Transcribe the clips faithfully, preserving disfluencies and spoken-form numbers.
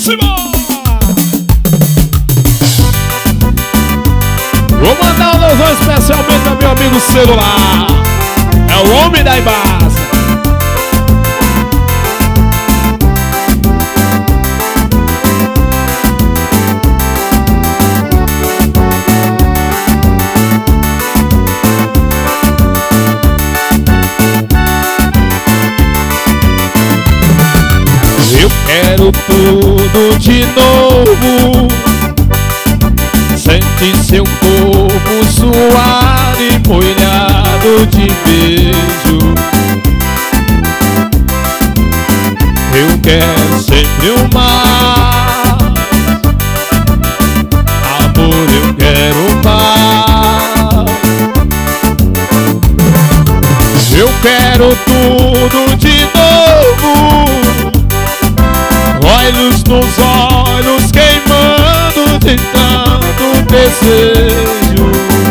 Simão! Vou mandar um alusão especialmente ao meu amigo celular. É o homem da Embasa. Eu quero tudo de novo. Sente seu corpo suado e molhado de beijo. Eu quero sempre o mar. Amor, eu quero o mar. Eu quero tudo de novo. Olhos nos olhos queimando de tanto desejo.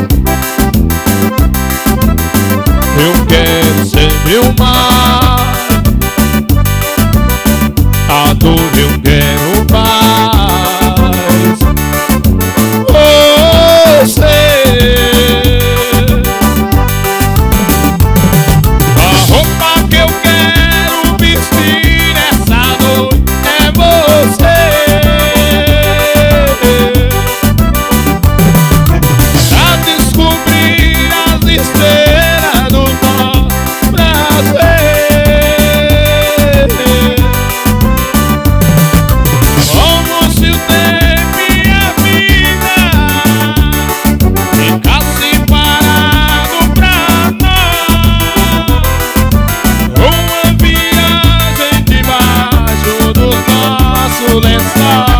Eu quero sempre o mar. A dor eu quero mais. Você, a roupa que eu quero vestir essa noite é você. Pra descobrir as estrelas do nosso prazer. Como se o tempo e a vida ficasse parado pra nós. Uma viagem debaixo do nosso lençol.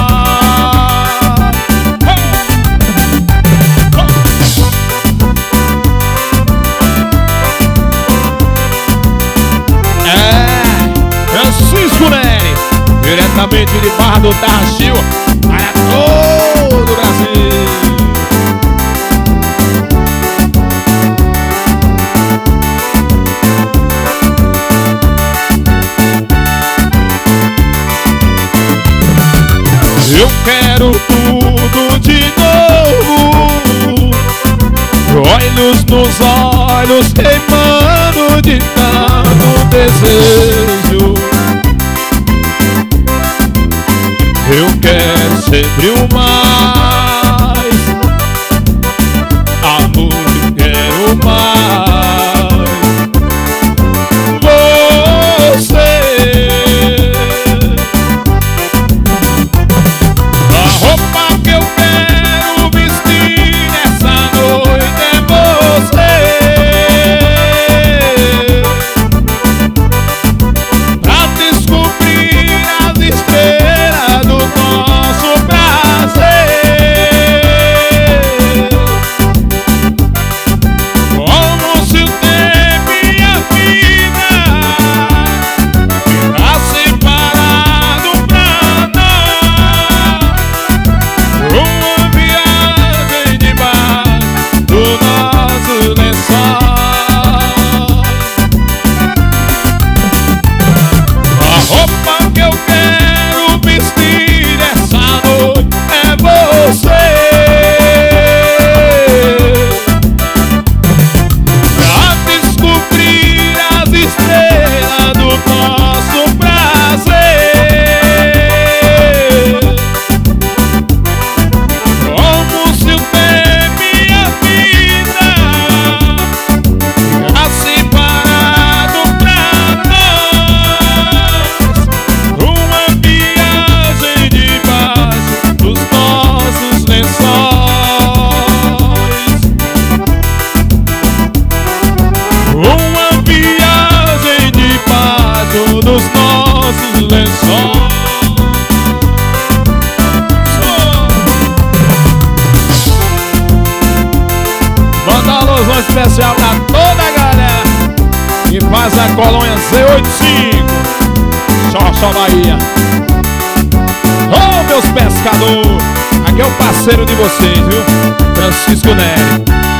É, Francisco Nery, diretamente de Barra do Tarrachil, para todo o Brasil. Eu quero tudo de novo. Olhos nos olhos queimando de tanto desejo. Eu quero sempre o mais. Amor, eu quero mais. Você, a roupa que eu quero vestir essa noite é você. Pra descobrir as estrelas do nosso prazer. Como se o tempo e a vida ficassem parado pra nós. Uma viagem debaixo do nosso lençol. A roupa que eu quero vestir essa noite é você. Pra descobrir as estrelas do nosso prazer. Como se o tempo e a vida ficassem parado pra nós. Uma viagem debaixo dos nossos lençóis. Uma viagem debaixo dos nossos lençóis. Manda uma alusão especial pra toda a galera que faz a colônia Z oitenta e cinco. Só, só Bahia. Ô, meus pescadores, aqui é o parceiro de vocês, viu? Francisco Nery.